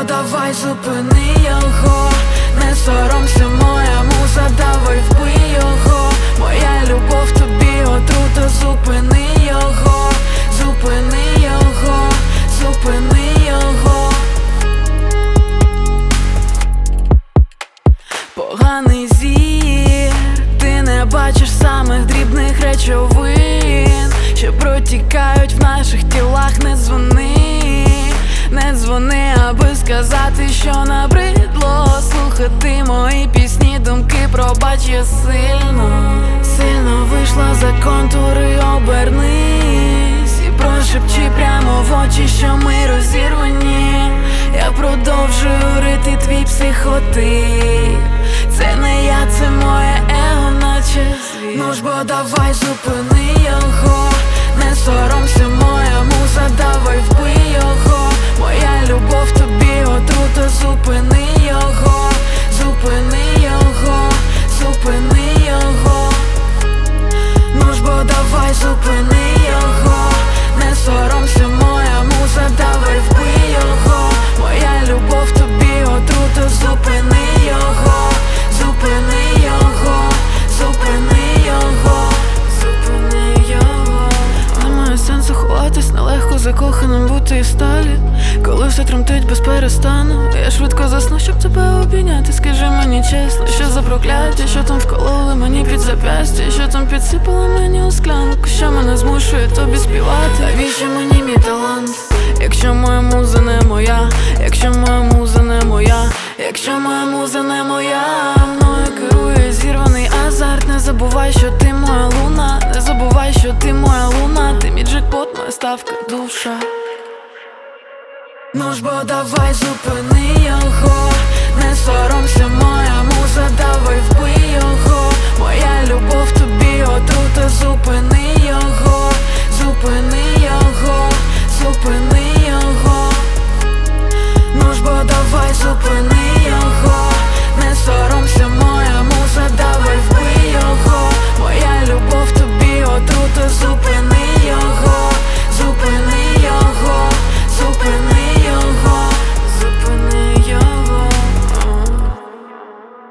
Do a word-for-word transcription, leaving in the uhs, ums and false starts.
давай зупини його, не соромся, моя муза, давай вбий його. Моя любов тобі отрута, зупини його, зупини його, зупини його. Поганий зір, ти не бачиш самих дрібних речовин, що протікають в наших тілах. Не дзвони, не дзвони, аби сказати, що набридло слухати мої пісні, думки. Пробач, я сильно, сильно вийшла за контури. Обернись і прошепчи прямо в очі, що ми розірвані. Я продовжую рити твій психотип. Це не я, це моє его, наче звір. Ну ж бо давай зупини його, не соромся, моя муза, давай вбий його. Моя любов тобі отрута, зупини його, зупини його, зупини його. Ну ж бо давай зупини його, не соромся, моя муза, давай вбий його. Моя любов тобі отрута, зупини його, зупини його, зупини його, зупини його. Немає сенсу ховатись, нелегко закоханим бути і сталі, коли все тремтить без перестану. Я швидко засну, щоб тебе обійняти. Скажи мені чесно, що за прокляття, що там вкололи мені під зап'ястя, що там підсипали мені у склянку, що мене змушує тобі співати. Навіщо мені мій талант, якщо моя муза не моя, якщо моя муза не моя, якщо моя муза не моя. Мною керує зірваний азарт. Не забувай, що ти моя луна, не забувай, що ти моя луна. Ти мій джекпот, моя ставка, душа. Ну ж бо давай зупини його, не соромся, моя муза, давай вбий його. Моя любов тобі отрута, зупини його.